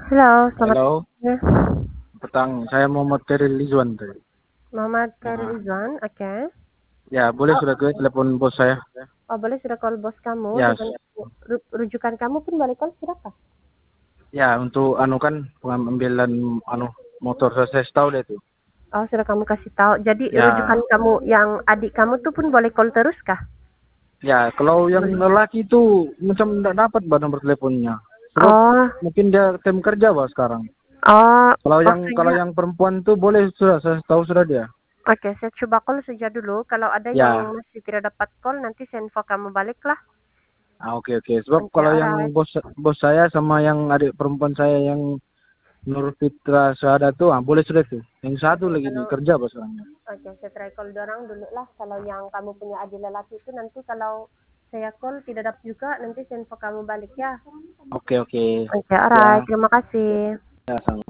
Halo, selamat Halo, pagi. petang. Saya Muhammad Khairil Rizwan tadi. Muhammad Khairil Nah, Rizwan, oke. ya boleh Oh, sudah ke telepon bos saya. oh, boleh sudah call bos kamu Ya, dengan rujukan kamu pun boleh call silakan. ya untuk anu kan pengambilan anu motor saya tahu deh itu. Oh, sudah kamu kasih tahu. Jadi rujukan Ya, kamu yang adik kamu tuh pun boleh call terus kah? ya kalau yang Boleh. lelaki itu macam tidak dapat bah nomor teleponnya. Sebab Oh, mungkin dia tim kerja bah sekarang. oh, Kalau maksudnya yang perempuan tuh boleh sudah saya tahu sudah dia. oke, saya coba call saja dulu. Kalau ada yang Ya, masih tidak dapat call, nanti saya info kamu balik lah. oke oke. Sebab Oke, kalau yang alright. bos saya sama yang adik perempuan saya yang Nur Fitra Syahada tuh boleh sudah tuh. Yang satu Oke, lagi nih kalau kerja bos orangnya. oke, saya try call dorang dulu lah. Kalau yang kamu punya adik lelaki itu nanti kalau saya call tidak dapat juga, nanti saya info kamu balik ya. Oke oke. Oke, Ya, alright. Terima kasih. ya sama.